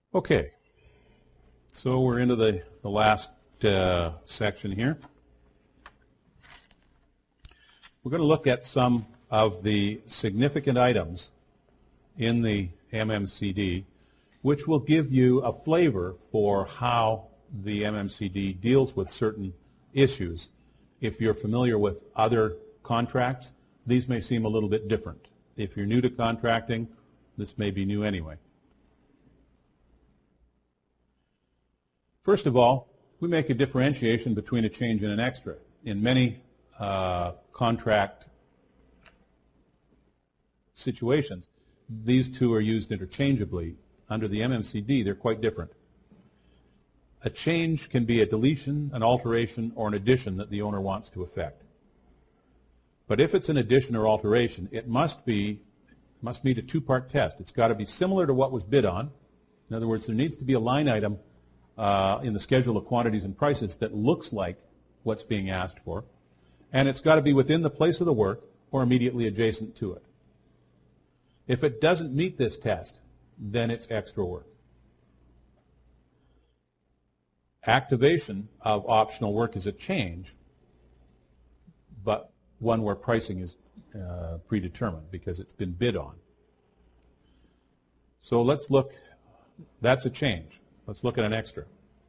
Okay, so we're into the last section here. We're going to look at some of the significant items in the MMCD, which will give you a flavor for how the MMCD deals with certain issues. If you're familiar with other contracts, these may seem a little bit different. If you're new to contracting, this may be new anyway. First of all, we make a differentiation between a change and an extra. In many contract situations, these two are used interchangeably. Under the MMCD, they're quite different. A change can be a deletion, an alteration, or an addition that the owner wants to effect. But if it's an addition or alteration, it must meet a two-part test. It's got to be similar to what was bid on. In other words, there needs to be a line item in the schedule of quantities and prices that looks like what's being asked for, and it's got to be within the place of the work or immediately adjacent to it. If it doesn't meet this test, then it's extra work. Activation of optional work is a change, but one where pricing is predetermined because it's been bid on. So let's look, that's a change. Let's look at an extra.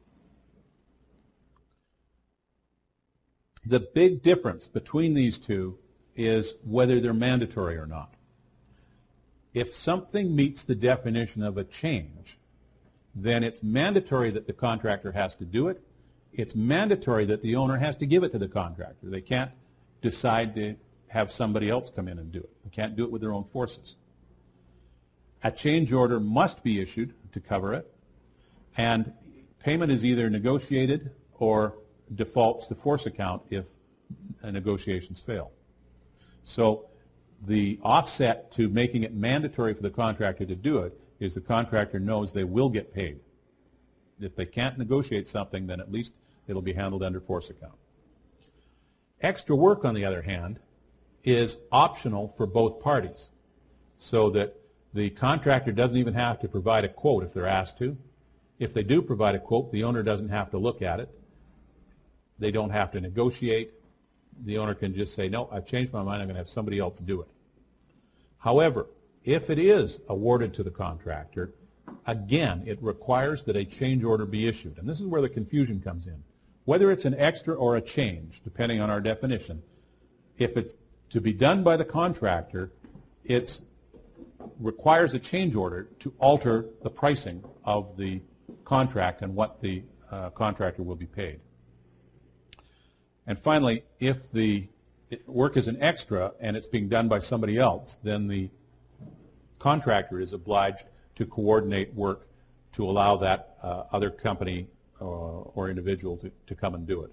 The big difference between these two is whether they're mandatory or not. If something meets the definition of a change, then it's mandatory that the contractor has to do it. It's mandatory that the owner has to give it to the contractor. They can't decide to have somebody else come in and do it. They can't do it with their own forces. A change order must be issued to cover it, and payment is either negotiated or defaults to force account if negotiations fail. So the offset to making it mandatory for the contractor to do it is the contractor knows they will get paid. If they can't negotiate something, then at least it'll be handled under force account. Extra work, on the other hand, is optional for both parties, so that the contractor doesn't even have to provide a quote if they're asked to. If they do provide a quote, the owner doesn't have to look at it. They don't have to negotiate. The owner can just say, no, I've changed my mind, I'm going to have somebody else do it. However, if it is awarded to the contractor, again, it requires that a change order be issued. And this is where the confusion comes in. Whether it's an extra or a change, depending on our definition, if it's to be done by the contractor, it requires a change order to alter the pricing of the contract and what the contractor will be paid. And finally, if the work is an extra and it's being done by somebody else, then the contractor is obliged to coordinate work to allow that other company or individual to come and do it.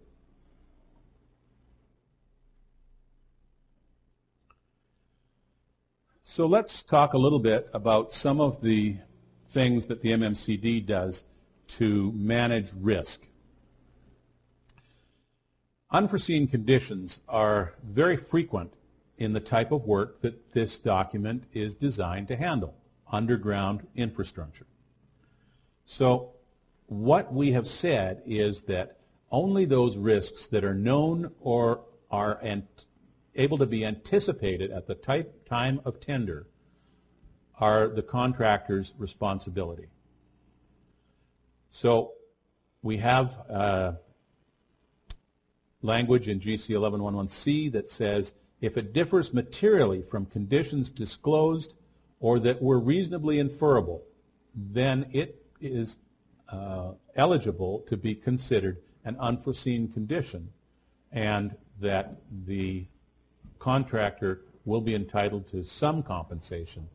So let's talk a little bit about some of the things that the MMCD does to manage risk. Unforeseen conditions are very frequent in the type of work that this document is designed to handle, underground infrastructure. So what we have said is that only those risks that are known or are able to be anticipated at the time of tender are the contractor's responsibility. So we have language in GC 1111C that says if it differs materially from conditions disclosed or that were reasonably inferable, then it is eligible to be considered an unforeseen condition, and that the contractor will be entitled to some compensation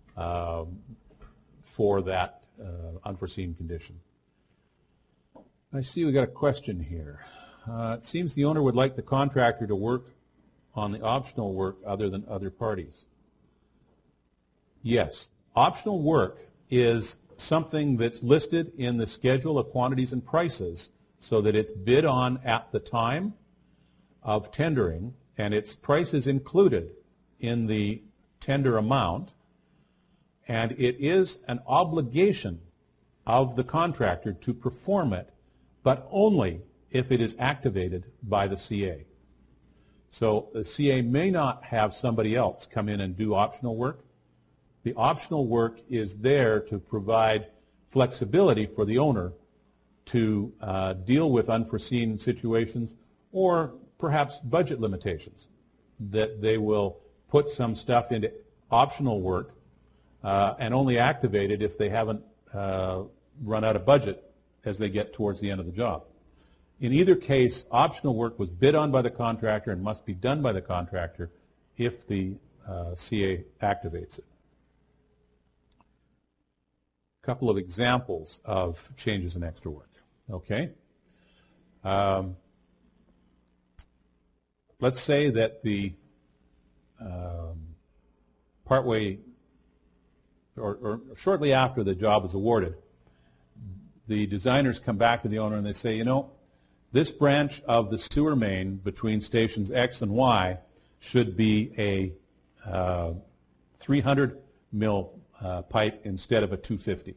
for that unforeseen condition. I see we got a question here. It seems the owner would like the contractor to work on the optional work other than other parties. Yes, optional work is something that's listed in the schedule of quantities and prices so that it's bid on at the time of tendering and its price is included in the tender amount, and it is an obligation of the contractor to perform it, but only if it is activated by the CA. So the CA may not have somebody else come in and do optional work. The optional work is there to provide flexibility for the owner to deal with unforeseen situations or perhaps budget limitations, that they will put some stuff into optional work and only activate it if they haven't run out of budget as they get towards the end of the job. In either case, optional work was bid on by the contractor and must be done by the contractor if the CA activates it. A couple of examples of changes in extra work. Okay. Let's say that the partway or shortly after the job is awarded, the designers come back to the owner and they say, you know, this branch of the sewer main between stations X and Y should be a 300 mil pipe instead of a 250.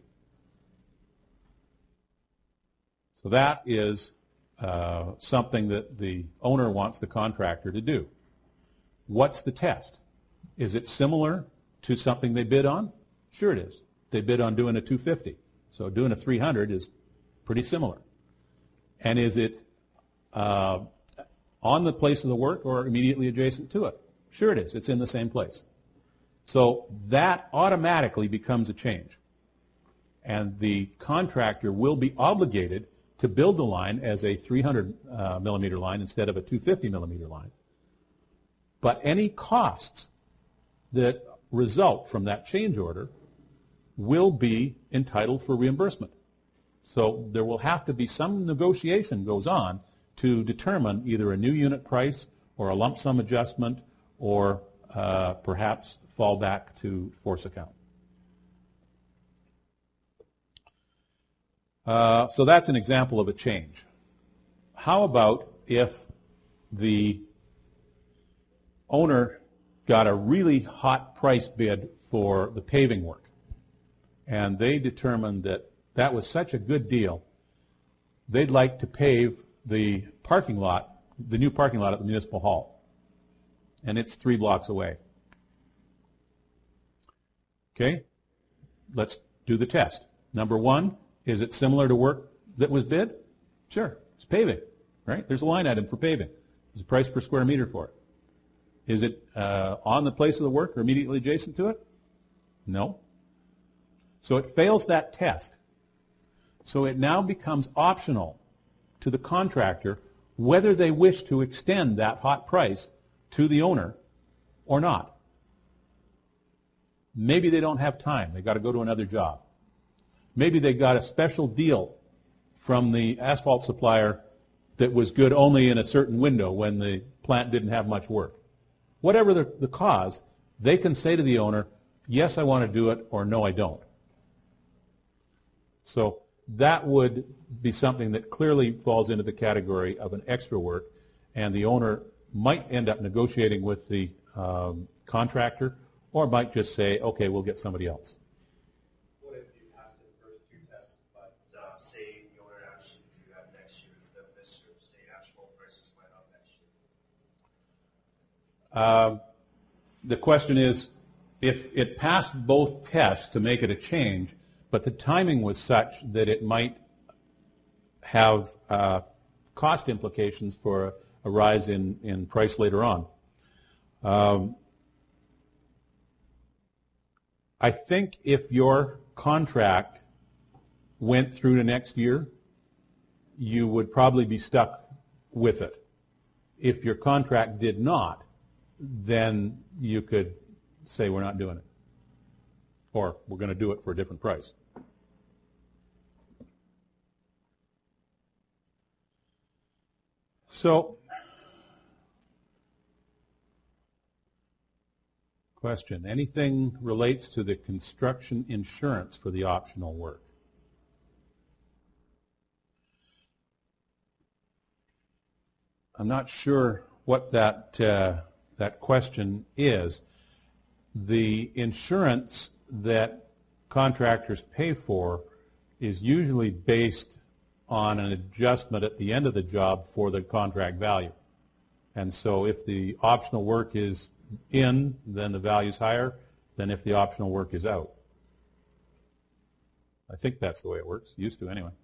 So that is something that the owner wants the contractor to do. What's the test? Is it similar to something they bid on? Sure it is. They bid on doing a 250. So doing a 300 is pretty similar. And is it on the place of the work or immediately adjacent to it? Sure it is. It's in the same place. So that automatically becomes a change. And the contractor will be obligated to build the line as a 300 millimeter line instead of a 250 millimeter line. But any costs that result from that change order will be entitled for reimbursement. So there will have to be some negotiation goes on to determine either a new unit price or a lump sum adjustment or perhaps fall back to force account. So that's an example of a change. How about if the owner got a really hot price bid for the paving work, and they determined that that was such a good deal, they'd like to pave the parking lot, the new parking lot at the Municipal Hall, and it's 3 blocks away. Okay, let's do the test. Number one, is it similar to work that was bid? Sure, it's paving, right? There's a line item for paving. There's a price per square meter for it. Is it on the place of the work or immediately adjacent to it? No. So it fails that test. So it now becomes optional to the contractor whether they wish to extend that hot price to the owner or not. Maybe they don't have time. They've got to go to another job. Maybe they got a special deal from the asphalt supplier that was good only in a certain window when the plant didn't have much work. Whatever the cause, they can say to the owner, yes, I want to do it, or no, I don't. So that would be something that clearly falls into the category of an extra work, and the owner might end up negotiating with the contractor, or might just say, okay, we'll get somebody else. What if you passed the first 2 tests, but say the owner actually do that next year instead of this year, say asphalt prices went up next year? The question is, if it passed both tests to make it a change, but the timing was such that it might have cost implications for a rise in price later on. I think if your contract went through to next year, you would probably be stuck with it. If your contract did not, then you could say we're not doing it, or we're going to do it for a different price. So, question, anything relates to the construction insurance for the optional work? I'm not sure what that question is. The insurance that contractors pay for is usually based on an adjustment at the end of the job for the contract value. And so if the optional work is in, then the value is higher than if the optional work is out. I think that's the way it works. Used to anyway.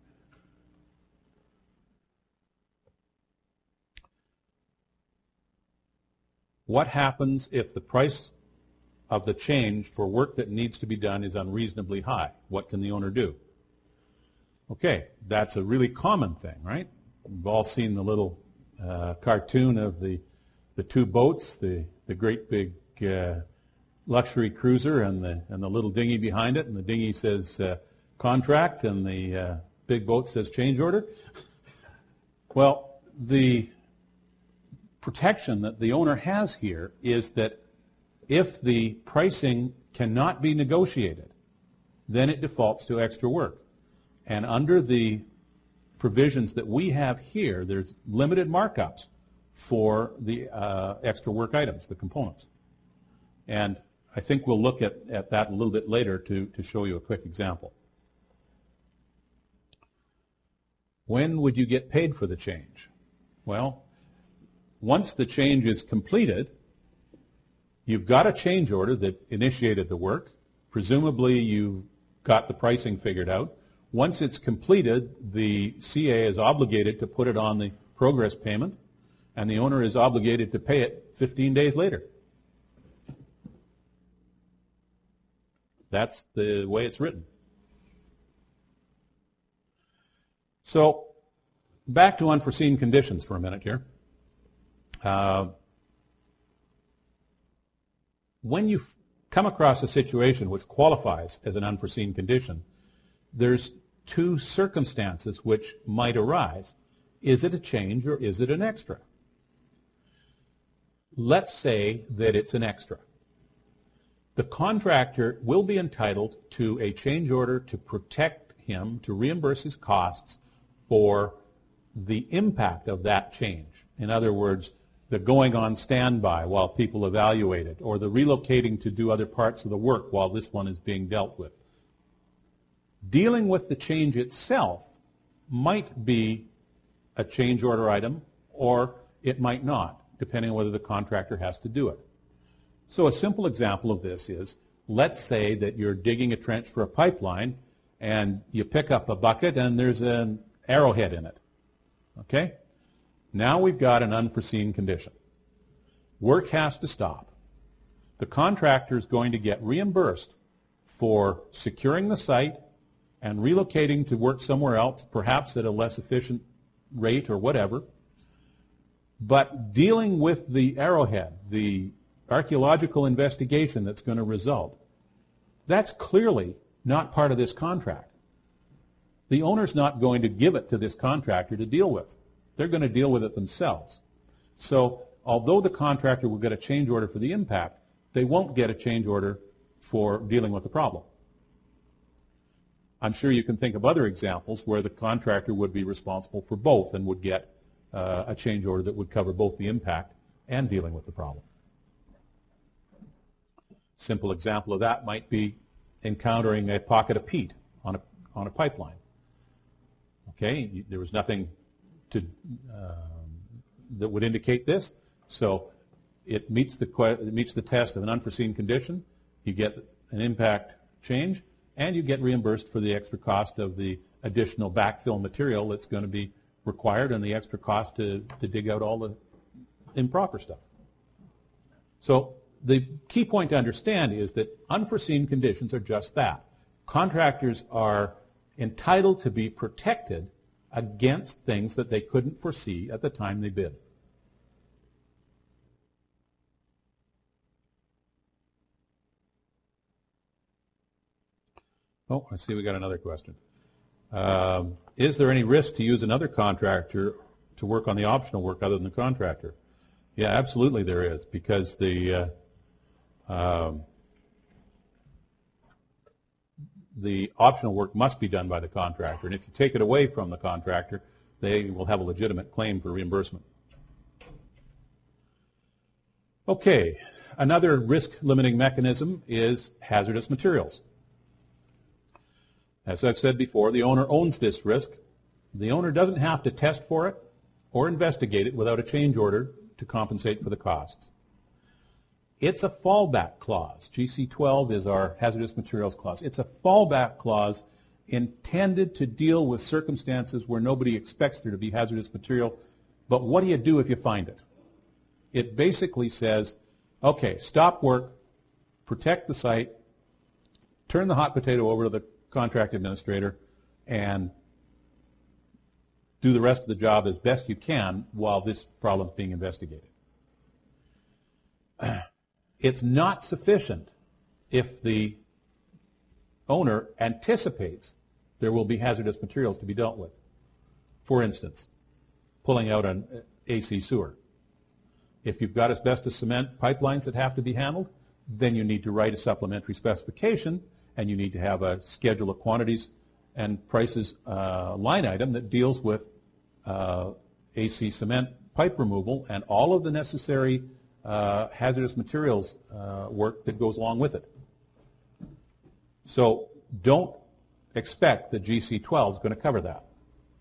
What happens if the price of the change for work that needs to be done is unreasonably high? What can the owner do? Okay, that's a really common thing, right? We've all seen the little cartoon of the two boats, the great big luxury cruiser and the little dinghy behind it, and the dinghy says contract and the big boat says change order. Well, the protection that the owner has here is that if the pricing cannot be negotiated, then it defaults to extra work. And under the provisions that we have here, there's limited markups for the extra work items, the components. And I think we'll look at that a little bit later to show you a quick example. When would you get paid for the change? Well, once the change is completed, you've got a change order that initiated the work. Presumably you've got the pricing figured out. Once it's completed, the CA is obligated to put it on the progress payment, and the owner is obligated to pay it 15 days later. That's the way it's written. So, back to unforeseen conditions for a minute here. When you come across a situation which qualifies as an unforeseen condition, there's two circumstances which might arise. Is it a change or is it an extra? Let's say that it's an extra. The contractor will be entitled to a change order to protect him, to reimburse his costs for the impact of that change. In other words, the going on standby while people evaluate it, or the relocating to do other parts of the work while this one is being dealt with. Dealing with the change itself might be a change order item, or it might not, depending on whether the contractor has to do it. So a simple example of this is, let's say that you're digging a trench for a pipeline, and you pick up a bucket and there's an arrowhead in it. Okay? Now we've got an unforeseen condition. Work has to stop. The contractor is going to get reimbursed for securing the site and relocating to work somewhere else, perhaps at a less efficient rate or whatever. But dealing with the arrowhead, the archaeological investigation that's going to result, that's clearly not part of this contract. The owner's not going to give it to this contractor to deal with. They're going to deal with it themselves. So although the contractor will get a change order for the impact, they won't get a change order for dealing with the problem. I'm sure you can think of other examples where the contractor would be responsible for both and would get a change order that would cover both the impact and dealing with the problem. Simple example of that might be encountering a pocket of peat on a pipeline. Okay, there was nothing that would indicate this, so it meets the test of an unforeseen condition. You get an impact change, and you get reimbursed for the extra cost of the additional backfill material that's going to be required and the extra cost to dig out all the improper stuff. So the key point to understand is that unforeseen conditions are just that. Contractors are entitled to be protected against things that they couldn't foresee at the time they bid. Oh, I see we got another question. Is there any risk to use another contractor to work on the optional work other than the contractor? Yeah, absolutely there is, because the optional work must be done by the contractor, and if you take it away from the contractor, they will have a legitimate claim for reimbursement. Okay, another risk-limiting mechanism is hazardous materials. As I've said before, the owner owns this risk. The owner doesn't have to test for it or investigate it without a change order to compensate for the costs. It's a fallback clause. GC12 is our hazardous materials clause. It's a fallback clause intended to deal with circumstances where nobody expects there to be hazardous material, but what do you do if you find it? It basically says, okay, stop work, protect the site, turn the hot potato over to the contract administrator, and do the rest of the job as best you can while this problem is being investigated. It's not sufficient if the owner anticipates there will be hazardous materials to be dealt with. For instance, pulling out an AC sewer. If you've got asbestos cement pipelines that have to be handled, then you need to write a supplementary specification, and you need to have a schedule of quantities and prices line item that deals with AC cement pipe removal and all of the necessary hazardous materials work that goes along with it. So don't expect that GC12 is going to cover that.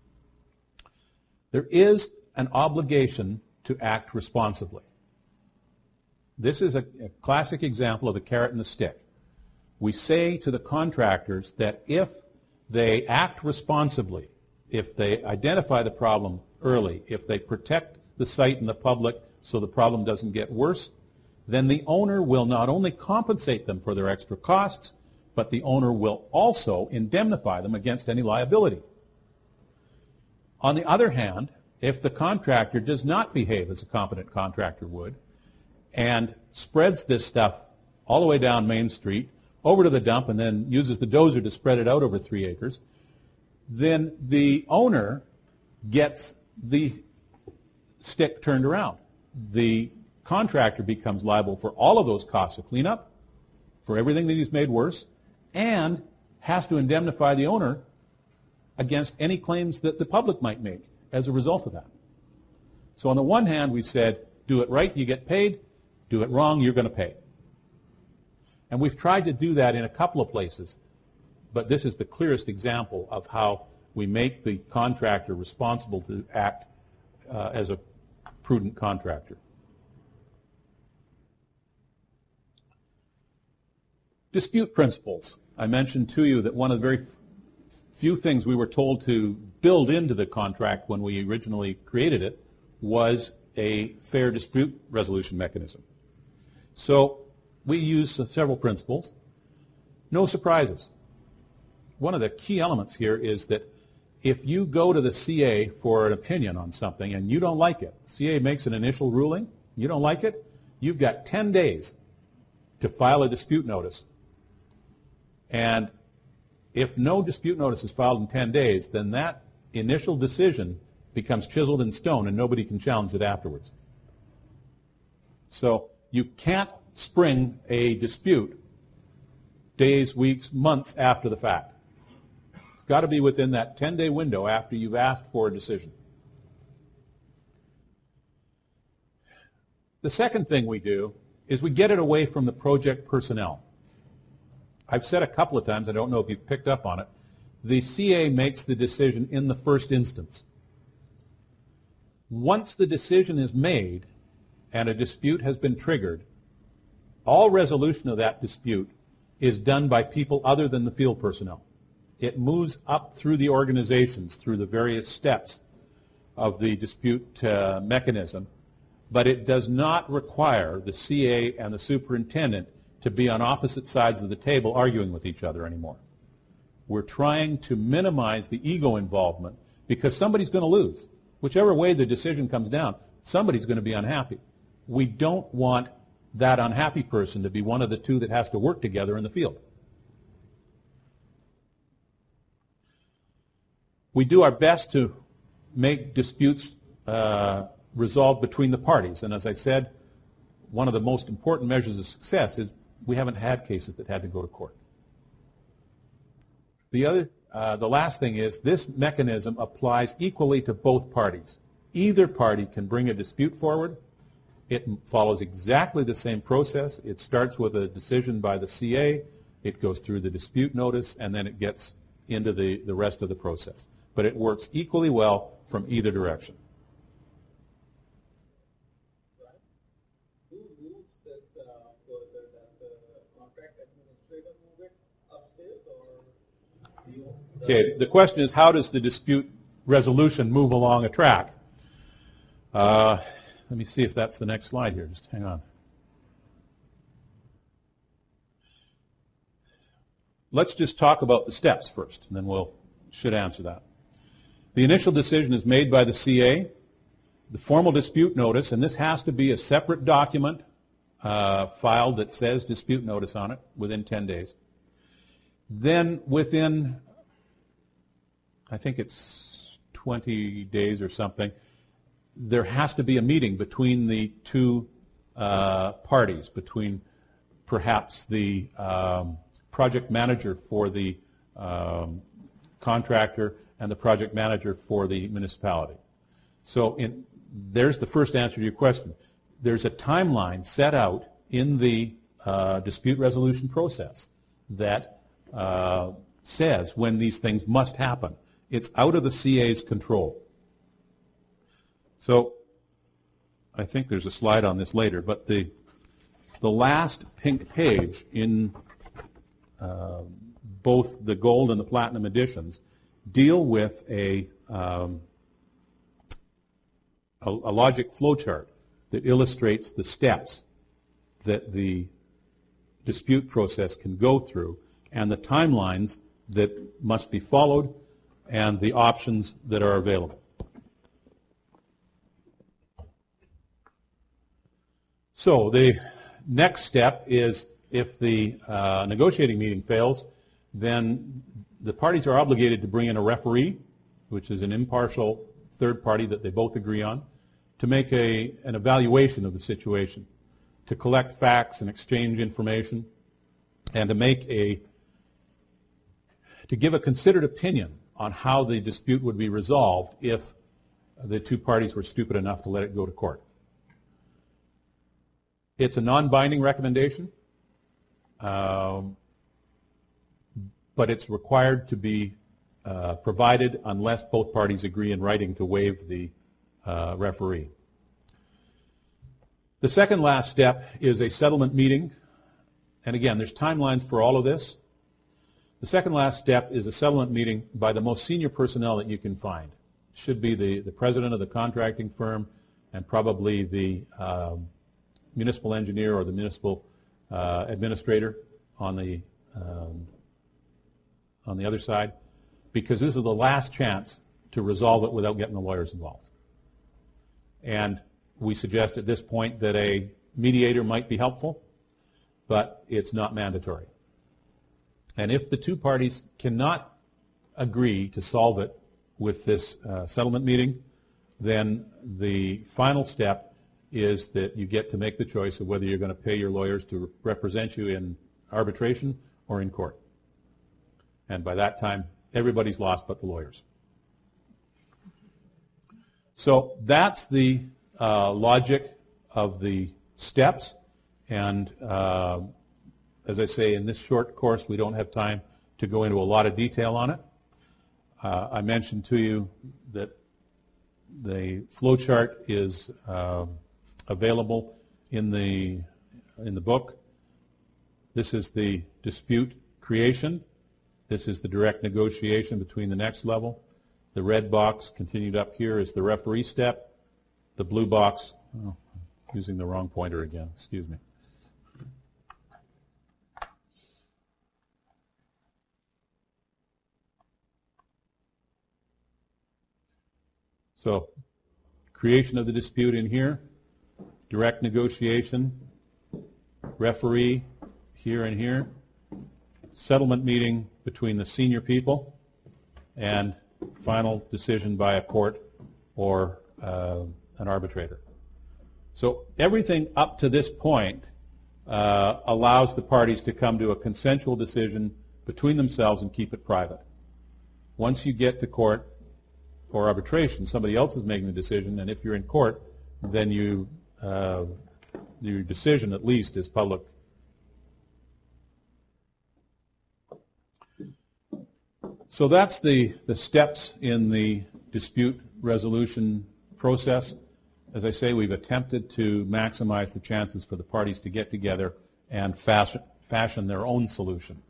There is an obligation to act responsibly. This is a classic example of the carrot and the stick. We say to the contractors that if they act responsibly, if they identify the problem early, if they protect the site and the public so the problem doesn't get worse, then the owner will not only compensate them for their extra costs, but the owner will also indemnify them against any liability. On the other hand, if the contractor does not behave as a competent contractor would and spreads this stuff all the way down Main Street, over to the dump, and then uses the dozer to spread it out over 3 acres, then the owner gets the stick turned around. The contractor becomes liable for all of those costs of cleanup, for everything that he's made worse, and has to indemnify the owner against any claims that the public might make as a result of that. So on the one hand, we've said, do it right, you get paid. Do it wrong, you're going to pay. And we've tried to do that in a couple of places, but this is the clearest example of how we make the contractor responsible to act as a prudent contractor. Dispute principles. I mentioned to you that one of the very few things we were told to build into the contract when we originally created it was a fair dispute resolution mechanism. So we use several principles. No surprises. One of the key elements here is that if you go to the CA for an opinion on something and you don't like it, CA makes an initial ruling, you don't like it, you've got 10 days to file a dispute notice. And if no dispute notice is filed in 10 days, then that initial decision becomes chiseled in stone and nobody can challenge it afterwards. So you can't spring a dispute days, weeks, months after the fact. It's got to be within that 10-day window after you've asked for a decision. The second thing we do is we get it away from the project personnel. I've said a couple of times, I don't know if you've picked up on it, the CA makes the decision in the first instance. Once the decision is made and a dispute has been triggered, all resolution of that dispute is done by people other than the field personnel. It moves up through the organizations, through the various steps of the dispute mechanism, but it does not require the CA and the superintendent to be on opposite sides of the table arguing with each other anymore. We're trying to minimize the ego involvement because somebody's going to lose. Whichever way the decision comes down, somebody's going to be unhappy. We don't want that unhappy person to be one of the two that has to work together in the field. We do our best to make disputes resolved between the parties. And as I said, one of the most important measures of success is we haven't had cases that had to go to court. The last thing is this mechanism applies equally to both parties. Either party can bring a dispute forward. It follows exactly the same process. It starts with a decision by the CA. It goes through the dispute notice, and then it gets into the rest of the process. But it works equally well from either direction. Who moves this further? Does the contract administrator move it upstairs, or you? Okay, the question is, how does the dispute resolution move along a track? Let me see if that's the next slide here. Just hang on. Let's just talk about the steps first, and then we'll should answer that. The initial decision is made by the CA. The formal dispute notice, and this has to be a separate document filed that says dispute notice on it within 10 days. Then within, I think it's 20 days or something, there has to be a meeting between the two parties, between perhaps the project manager for the contractor and the project manager for the municipality. So there's the first answer to your question. There's a timeline set out in the dispute resolution process that says when these things must happen. It's out of the CA's control. So I think there's a slide on this later, but the last pink page in both the gold and the platinum editions deal with a logic flowchart that illustrates the steps that the dispute process can go through and the timelines that must be followed and the options that are available. So the next step is if the negotiating meeting fails, then the parties are obligated to bring in a referee, which is an impartial third party that they both agree on, to make an evaluation of the situation, to collect facts and exchange information, and to give a considered opinion on how the dispute would be resolved if the two parties were stupid enough to let it go to court. It's a non-binding recommendation, but it's required to be provided unless both parties agree in writing to waive the referee. The second last step is a settlement meeting, and again, there's timelines for all of this. The second last step is a settlement meeting by the most senior personnel that you can find. It should be the president of the contracting firm and probably the municipal engineer or the municipal administrator on the other side, because this is the last chance to resolve it without getting the lawyers involved. And we suggest at this point that a mediator might be helpful, but it's not mandatory. And if the two parties cannot agree to solve it with this settlement meeting, then the final step is that you get to make the choice of whether you're going to pay your lawyers to represent you in arbitration or in court. And by that time, everybody's lost but the lawyers. So that's the logic of the steps. And as I say, in this short course, we don't have time to go into a lot of detail on it. I mentioned to you that the flowchart is available in the book. This is the dispute creation. This is the direct negotiation between the next level. The red box continued up here is the referee step. The blue box, oh, I'm using the wrong pointer again, excuse me. So, creation of the dispute in here, direct negotiation, referee here and here, settlement meeting between the senior people, and final decision by a court or an arbitrator. So everything up to this point allows the parties to come to a consensual decision between themselves and keep it private. Once you get to court or arbitration, somebody else is making the decision, and if you're in court, then your decision at least is public. So that's the steps in the dispute resolution process. As I say, we've attempted to maximize the chances for the parties to get together and fashion their own solution.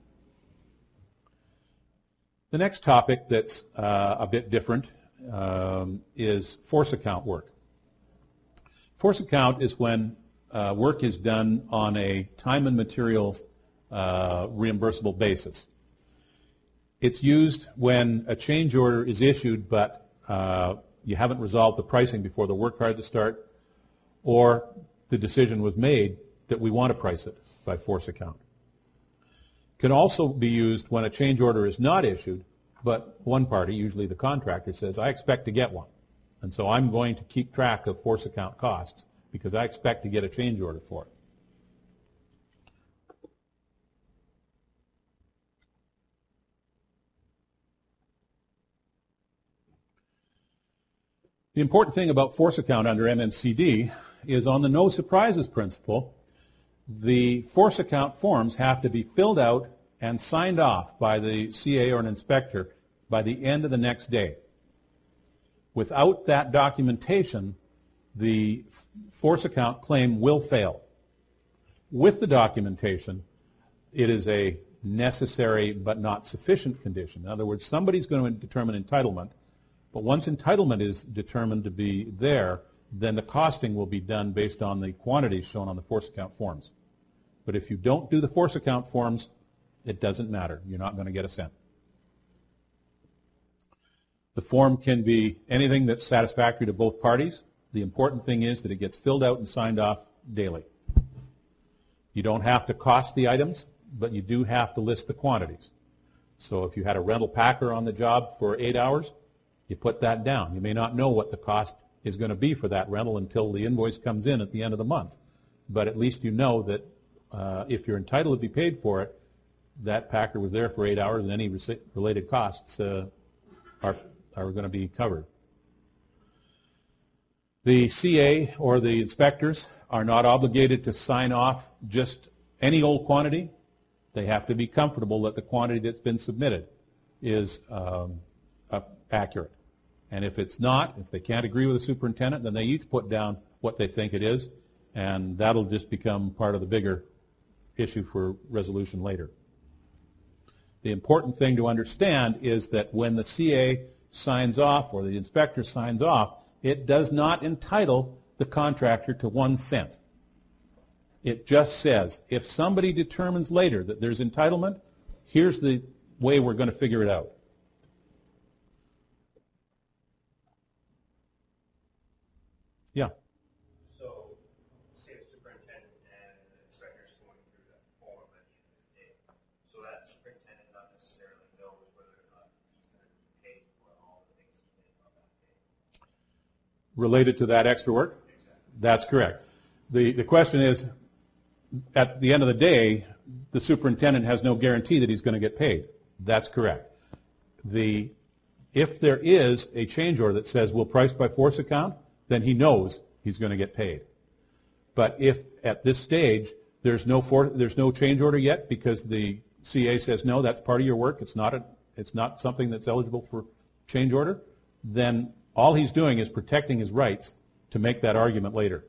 The next topic that's a bit different is force account work. Force account is when work is done on a time and materials reimbursable basis. It's used when a change order is issued, but you haven't resolved the pricing before the work had to start, or the decision was made that we want to price it by force account. Can also be used when a change order is not issued, but one party, usually the contractor, says, I expect to get one. And so I'm going to keep track of force account costs because I expect to get a change order for it. The important thing about force account under MNCD is on the no surprises principle, the force account forms have to be filled out and signed off by the CA or an inspector by the end of the next day. Without that documentation, the force account claim will fail. With the documentation, it is a necessary but not sufficient condition. In other words, somebody's going to determine entitlement, but once entitlement is determined to be there, then the costing will be done based on the quantities shown on the force account forms. But if you don't do the force account forms, it doesn't matter. You're not going to get a cent. The form can be anything that's satisfactory to both parties. The important thing is that it gets filled out and signed off daily. You don't have to cost the items, but you do have to list the quantities. So if you had a rental packer on the job for 8 hours, you put that down. You may not know what the cost is going to be for that rental until the invoice comes in at the end of the month. But at least you know that if you're entitled to be paid for it, that packer was there for 8 hours and any related costs are going to be covered. The CA or the inspectors are not obligated to sign off just any old quantity. They have to be comfortable that the quantity that's been submitted is accurate. And if it's not, if they can't agree with the superintendent, then they each put down what they think it is, and that'll just become part of the bigger issue for resolution later. The important thing to understand is that when the CA signs off or the inspector signs off, it does not entitle the contractor to 1 cent. It just says, if somebody determines later that there's entitlement, here's the way we're going to figure it out. Yeah. So, say the superintendent and the inspector's going through that form at the end of the day. So that superintendent not necessarily knows whether or not he's going to be paid for all the things he did on that day. Related to that extra work? Exactly. That's correct. The question is, at the end of the day, the superintendent has no guarantee that he's going to get paid. That's correct. If there is a change order that says we'll price by force account, then he knows he's going to get paid. But if at this stage there's no change order yet because the CA says no, that's part of your work, it's not something that's eligible for change order, then all he's doing is protecting his rights to make that argument later.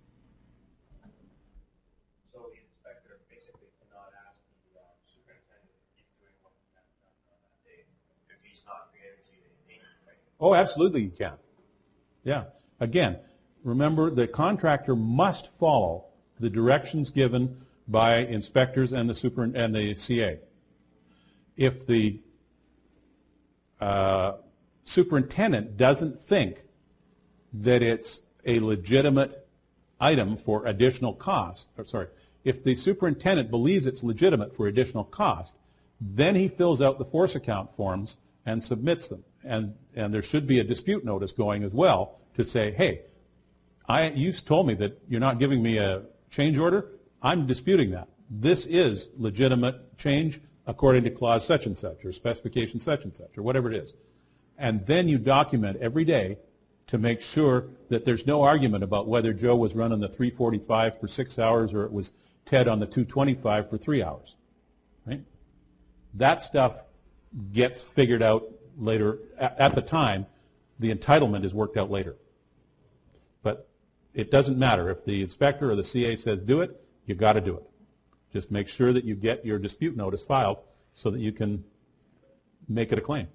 So the inspector basically cannot ask the superintendent to keep doing what that's done on that day if he's not guaranteed anything, right? Oh, absolutely you can. Yeah. Again, remember the contractor must follow the directions given by inspectors and the CA. If the superintendent doesn't think that it's a legitimate item for additional cost, if the superintendent believes it's legitimate for additional cost, then he fills out the force account forms and submits them. And there should be a dispute notice going as well to say, hey, you told me that you're not giving me a change order. I'm disputing that. This is legitimate change according to clause such and such or specification such and such or whatever it is. And then you document every day to make sure that there's no argument about whether Joe was running the 345 for 6 hours or it was Ted on the 225 for 3 hours. Right? That stuff gets figured out later. At the time, the entitlement is worked out later. But it doesn't matter. If the inspector or the CA says do it, you've got to do it. Just make sure that you get your dispute notice filed so that you can make it a claim.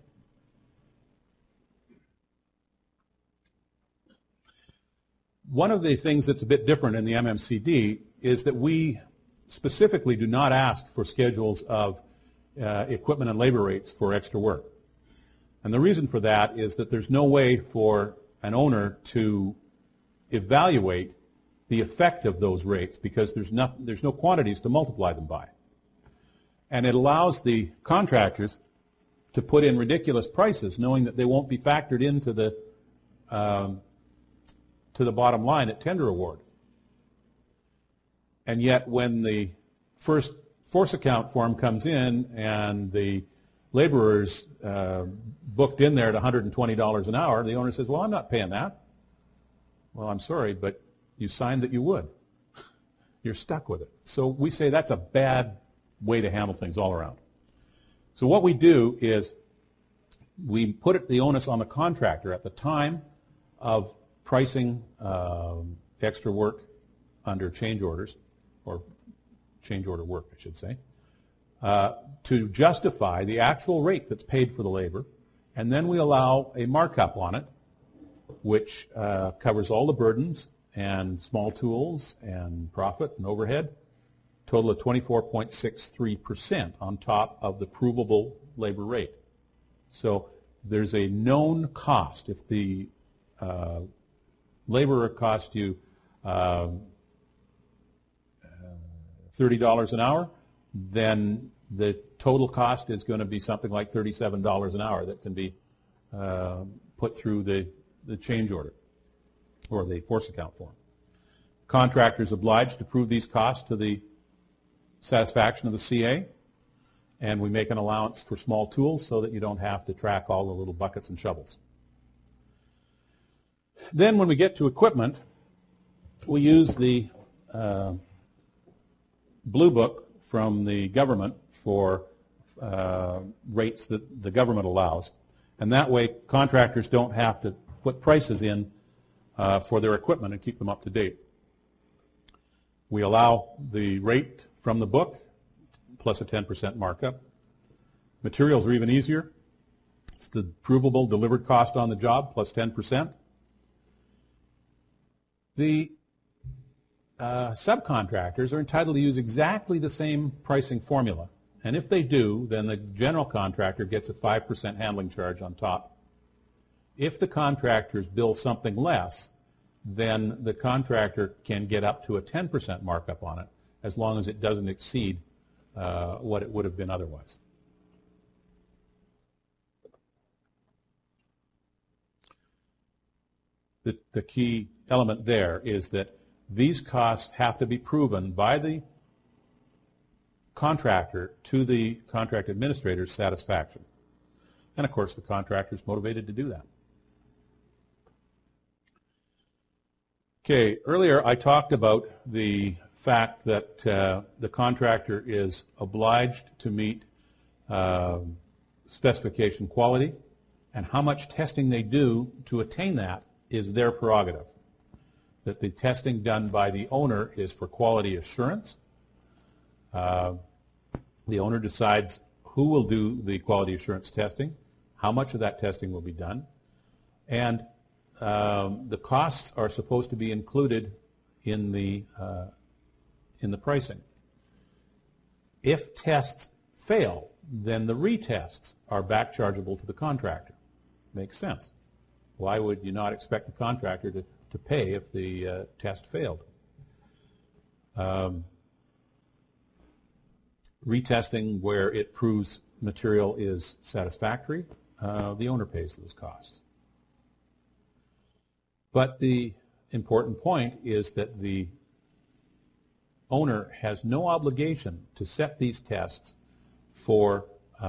One of the things that's a bit different in the MMCD is that we specifically do not ask for schedules of equipment and labor rates for extra work. And the reason for that is that there's no way for an owner to evaluate the effect of those rates because there's no quantities to multiply them by. And it allows the contractors to put in ridiculous prices knowing that they won't be factored into the bottom line at tender award. And yet when the first force account form comes in and the laborer's booked in there at $120 an hour, the owner says, well, I'm not paying that. Well, I'm sorry, but you signed that you would. You're stuck with it. So we say that's a bad way to handle things all around. So what we do is we put the onus on the contractor at the time of pricing extra work under change orders, or change order work, I should say, to justify the actual rate that's paid for the labor, and then we allow a markup on it, which covers all the burdens and small tools and profit and overhead, total of 24.63% on top of the provable labor rate. So there's a known cost. If the laborer cost you $30 an hour, then the total cost is going to be something like $37 an hour that can be put through the change order or the force account form. Contractor is obliged to prove these costs to the satisfaction of the CA, and we make an allowance for small tools so that you don't have to track all the little buckets and shovels. Then when we get to equipment, we use the Blue Book from the government for rates that the government allows. And that way contractors don't have to put prices in for their equipment and keep them up to date. We allow the rate from the book plus a 10% markup. Materials are even easier. It's the provable delivered cost on the job plus 10%. The subcontractors are entitled to use exactly the same pricing formula. And if they do, then the general contractor gets a 5% handling charge on top. If the contractors bill something less, then the contractor can get up to a 10% markup on it, as long as it doesn't exceed what it would have been otherwise. The key element there is that these costs have to be proven by the contractor to the contract administrator's satisfaction. And of course the contractor is motivated to do that. Okay, earlier I talked about the fact that the contractor is obliged to meet specification quality, and how much testing they do to attain that is their prerogative. That the testing done by the owner is for quality assurance. The owner decides who will do the quality assurance testing, how much of that testing will be done, and the costs are supposed to be included in the pricing. If tests fail, then the retests are back chargeable to the contractor. Makes sense. Why would you not expect the contractor to pay if the test failed? Retesting where it proves material is satisfactory, the owner pays those costs. But the important point is that the owner has no obligation to set these tests for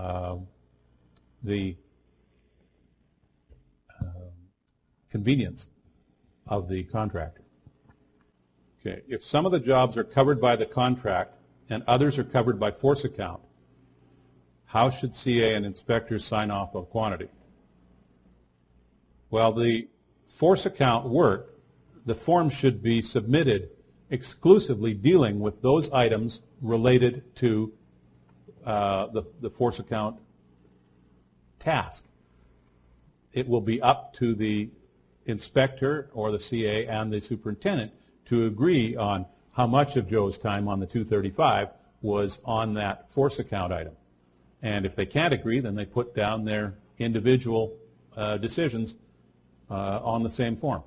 the convenience of the contractor. Okay, if some of the jobs are covered by the contract and others are covered by force account, How should CA and inspectors sign off on quantity? Well, the force account work, the form should be submitted exclusively dealing with those items related to the force account task. It will be up to the inspector or the CA and the superintendent to agree on how much of Joe's time on the 235 was on that force account item. And if they can't agree, then they put down their individual decisions on the same form.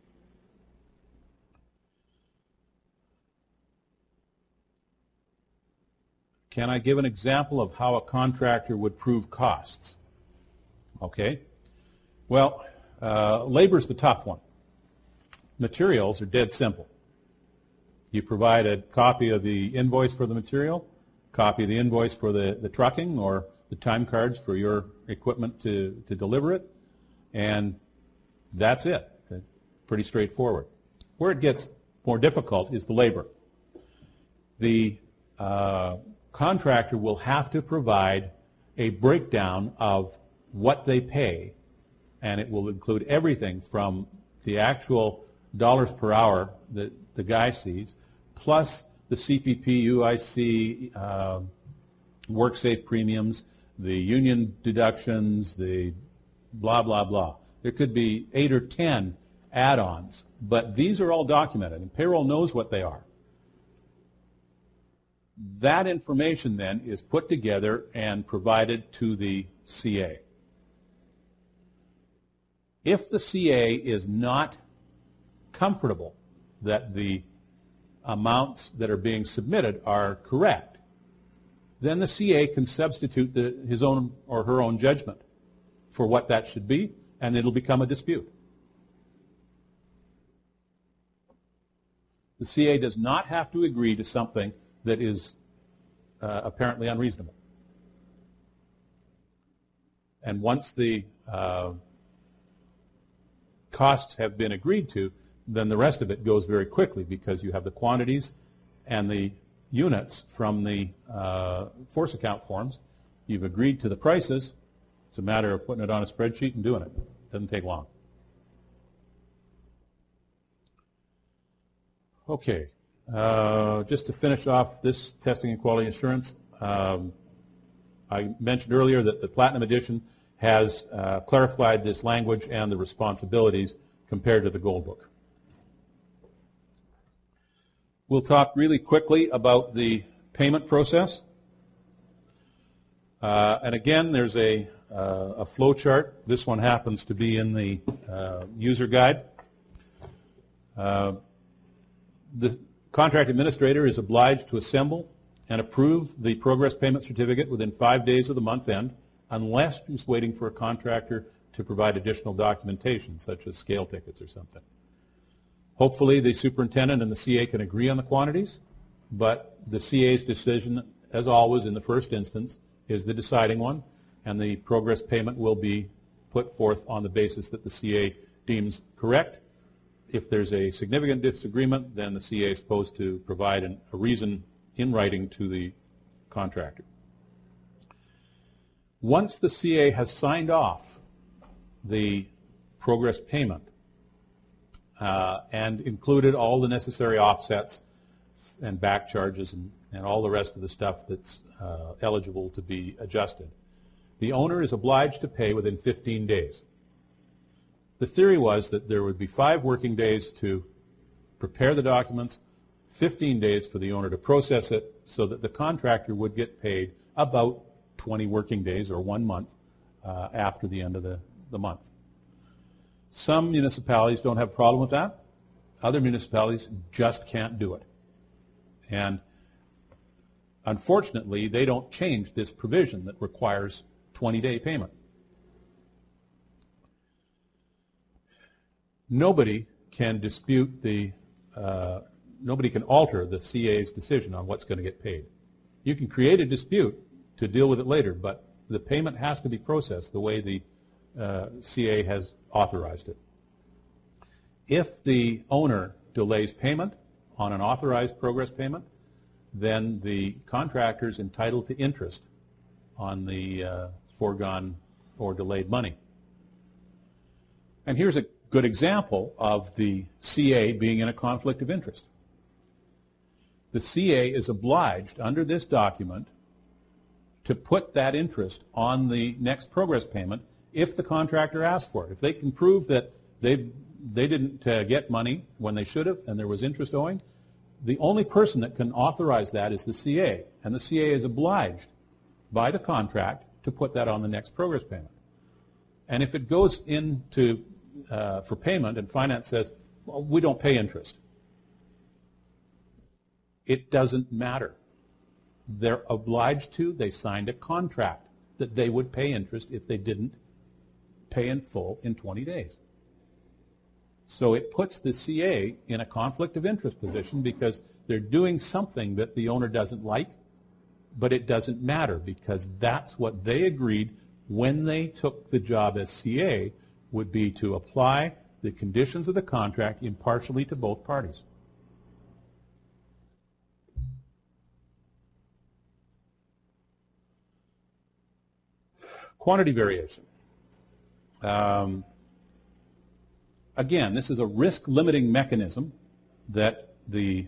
Can I give an example of how a contractor would prove costs? Okay. Well, labor's the tough one. Materials are dead simple. You provide a copy of the invoice for the material, copy of the invoice for the trucking or the time cards for your equipment to deliver it, and that's it. Pretty straightforward. Where it gets more difficult is the labor. The contractor will have to provide a breakdown of what they pay, and it will include everything from the actual dollars per hour that the guy sees, plus the CPP, UIC, WorkSafe premiums, the union deductions, the blah, blah, blah. There could be 8 or 10 add-ons, but these are all documented, and payroll knows what they are. That information then is put together and provided to the CA. If the CA is not comfortable that the amounts that are being submitted are correct, then the CA can substitute his own or her own judgment for what that should be, and it'll become a dispute. The CA does not have to agree to something that is apparently unreasonable. And once the costs have been agreed to, then the rest of it goes very quickly because you have the quantities and the units from the force account forms. You've agreed to the prices. It's a matter of putting it on a spreadsheet and doing it. It doesn't take long. Okay. Just to finish off this testing and quality assurance, I mentioned earlier that the Platinum Edition has clarified this language and the responsibilities compared to the Gold Book. We'll talk really quickly about the payment process. And again, there's a flow chart. This one happens to be in the user guide. The contract administrator is obliged to assemble and approve the progress payment certificate within 5 days of the month end, unless he's waiting for a contractor to provide additional documentation, such as scale tickets or something. Hopefully the superintendent and the CA can agree on the quantities, but the CA's decision, as always in the first instance, is the deciding one, and the progress payment will be put forth on the basis that the CA deems correct. If there's a significant disagreement, then the CA is supposed to provide a reason in writing to the contractor. Once the CA has signed off the progress payment and included all the necessary offsets and back charges and all the rest of the stuff that's eligible to be adjusted, the owner is obliged to pay within 15 days. The theory was that there would be 5 working days to prepare the documents, 15 days for the owner to process it, so that the contractor would get paid about 20 working days or 1 month after the end of the month. Some municipalities don't have a problem with that. Other municipalities just can't do it. And unfortunately, they don't change this provision that requires 20-day payment. Nobody can dispute nobody can alter the CA's decision on what's going to get paid. You can create a dispute to deal with it later, but the payment has to be processed the way the CA has authorized it. If the owner delays payment on an authorized progress payment, then the contractor is entitled to interest on the foregone or delayed money. And here's a good example of the CA being in a conflict of interest. The CA is obliged under this document to put that interest on the next progress payment if the contractor asks for it. If they can prove that they didn't get money when they should have and there was interest owing, the only person that can authorize that is the CA, and the CA is obliged by the contract to put that on the next progress payment. And if it goes into for payment and finance says, well, we don't pay interest, it doesn't matter. They're obliged to. They signed a contract that they would pay interest if they didn't pay in full in 20 days. So it puts the CA in a conflict of interest position because they're doing something that the owner doesn't like, but it doesn't matter because that's what they agreed when they took the job as CA, would be to apply the conditions of the contract impartially to both parties. Quantity variation. Again, this is a risk-limiting mechanism that the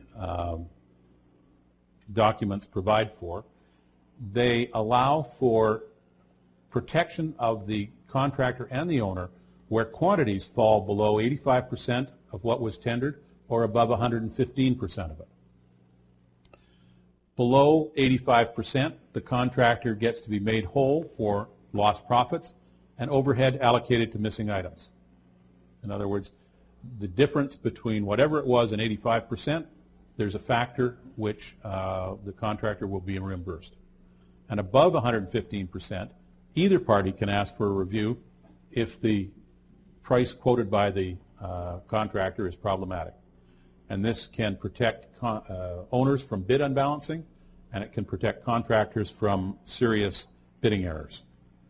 documents provide for. They allow for protection of the contractor and the owner where quantities fall below 85% of what was tendered or above 115% of it. Below 85%, the contractor gets to be made whole for lost profits and overhead allocated to missing items. In other words, the difference between whatever it was and 85%, there's a factor which the contractor will be reimbursed. And above 115%, either party can ask for a review if the price quoted by the contractor is problematic. And this can protect owners from bid unbalancing, and it can protect contractors from serious bidding errors.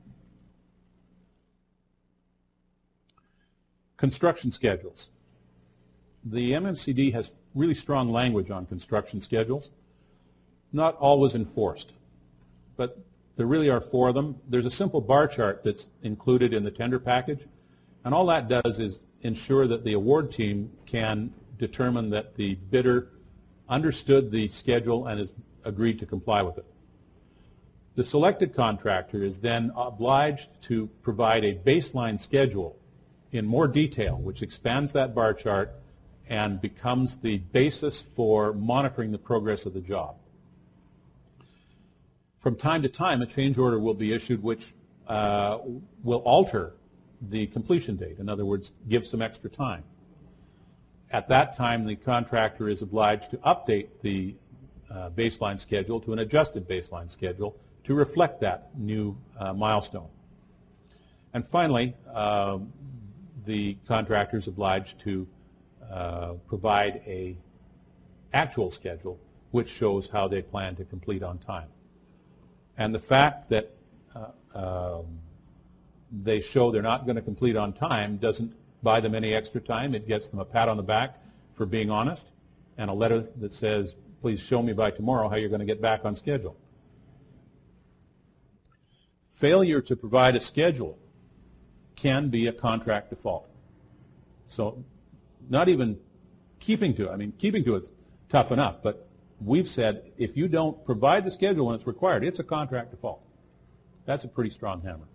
Construction schedules. The MMCD has really strong language on construction schedules, not always enforced, but there really are 4 of them. There's a simple bar chart that's included in the tender package, and all that does is ensure that the award team can determine that the bidder understood the schedule and has agreed to comply with it. The selected contractor is then obliged to provide a baseline schedule in more detail, which expands that bar chart and becomes the basis for monitoring the progress of the job. From time to time, a change order will be issued which will alter the completion date. In other words, give some extra time. At that time, the contractor is obliged to update the baseline schedule to an adjusted baseline schedule to reflect that new milestone. And finally, the contractor is obliged to provide an actual schedule which shows how they plan to complete on time. And the fact that they show they're not going to complete on time doesn't buy them any extra time. It gets them a pat on the back for being honest and a letter that says, please show me by tomorrow how you're going to get back on schedule. Failure to provide a schedule can be a contract default. So not even keeping to it. I mean, keeping to it's tough enough, but we've said if you don't provide the schedule when it's required, it's a contract default. That's a pretty strong hammer.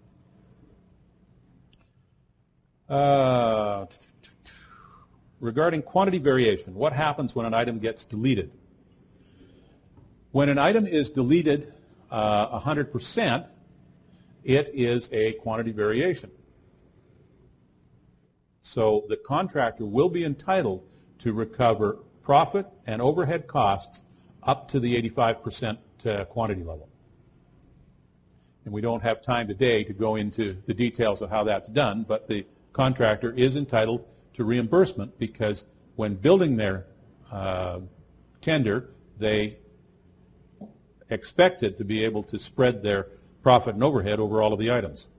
Regarding quantity variation, what happens when an item gets deleted? When an item is deleted 100%, it is a quantity variation. So the contractor will be entitled to recover profit and overhead costs up to the 85% quantity level. And we don't have time today to go into the details of how that's done, but the contractor is entitled to reimbursement because when building their tender, they expected to be able to spread their profit and overhead over all of the items.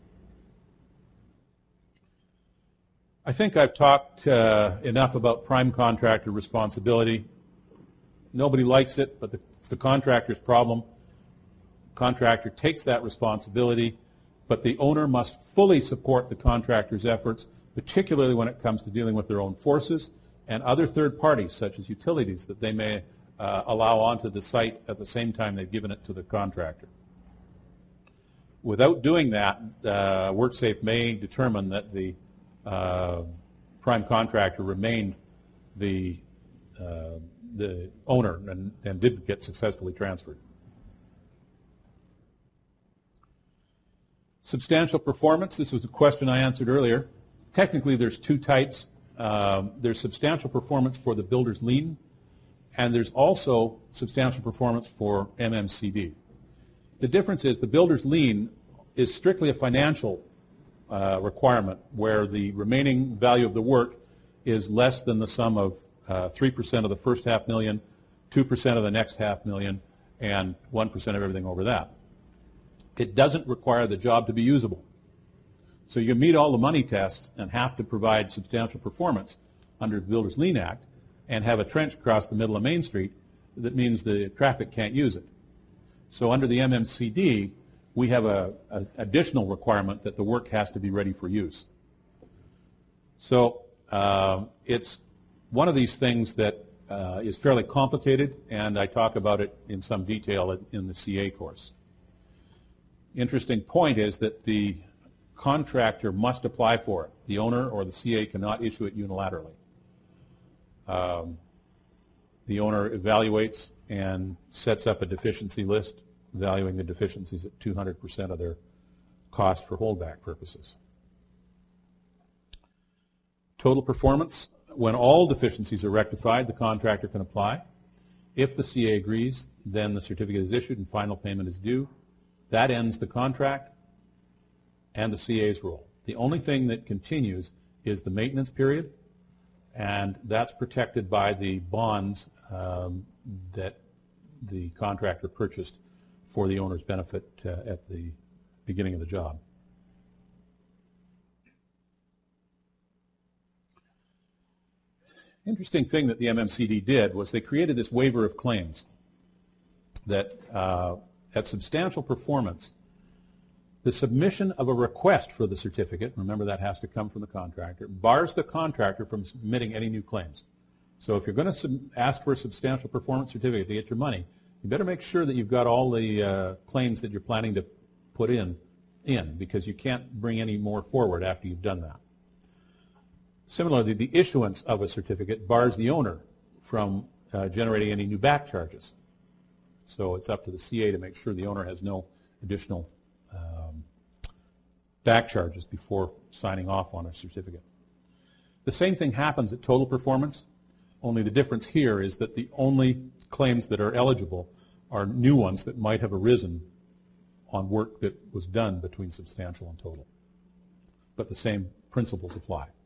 I think I've talked enough about prime contractor responsibility. Nobody likes it, but it's the contractor's problem. Contractor takes that responsibility, but the owner must fully support the contractor's efforts, particularly when it comes to dealing with their own forces and other third parties, such as utilities, that they may allow onto the site at the same time they've given it to the contractor. Without doing that, WorkSafe may determine that the prime contractor remained the owner and did get successfully transferred. Substantial performance, this was a question I answered earlier. Technically there's two types. There's substantial performance for the builder's lien, and there's also substantial performance for MMCD. The difference is the builder's lien is strictly a financial requirement where the remaining value of the work is less than the sum of 3% of the first $500,000, 2% of the next $500,000, and 1% of everything over that. It doesn't require the job to be usable. So you meet all the money tests and have to provide substantial performance under the Builder's Lien Act and have a trench across the middle of Main Street that means the traffic can't use it. So under the MMCD, we have an additional requirement that the work has to be ready for use. So it's one of these things that is fairly complicated, and I talk about it in some detail in the CA course. Interesting point is that the contractor must apply for it. The owner or the CA cannot issue it unilaterally. The owner evaluates and sets up a deficiency list, valuing the deficiencies at 200% of their cost for holdback purposes. Total performance, when all deficiencies are rectified, the contractor can apply. If the CA agrees, then the certificate is issued and final payment is due. That ends the contract and the CA's role. The only thing that continues is the maintenance period, and that's protected by the bonds that the contractor purchased for the owner's benefit at the beginning of the job. Interesting thing that the MMCD did was they created this waiver of claims that at substantial performance, the submission of a request for the certificate, remember that has to come from the contractor, bars the contractor from submitting any new claims. So if you're going to ask for a substantial performance certificate to get your money, you better make sure that you've got all the claims that you're planning to put in, because you can't bring any more forward after you've done that. Similarly, the issuance of a certificate bars the owner from generating any new back charges. So it's up to the CA to make sure the owner has no additional back charges before signing off on a certificate. The same thing happens at total performance, only the difference here is that the only claims that are eligible are new ones that might have arisen on work that was done between substantial and total. But the same principles apply.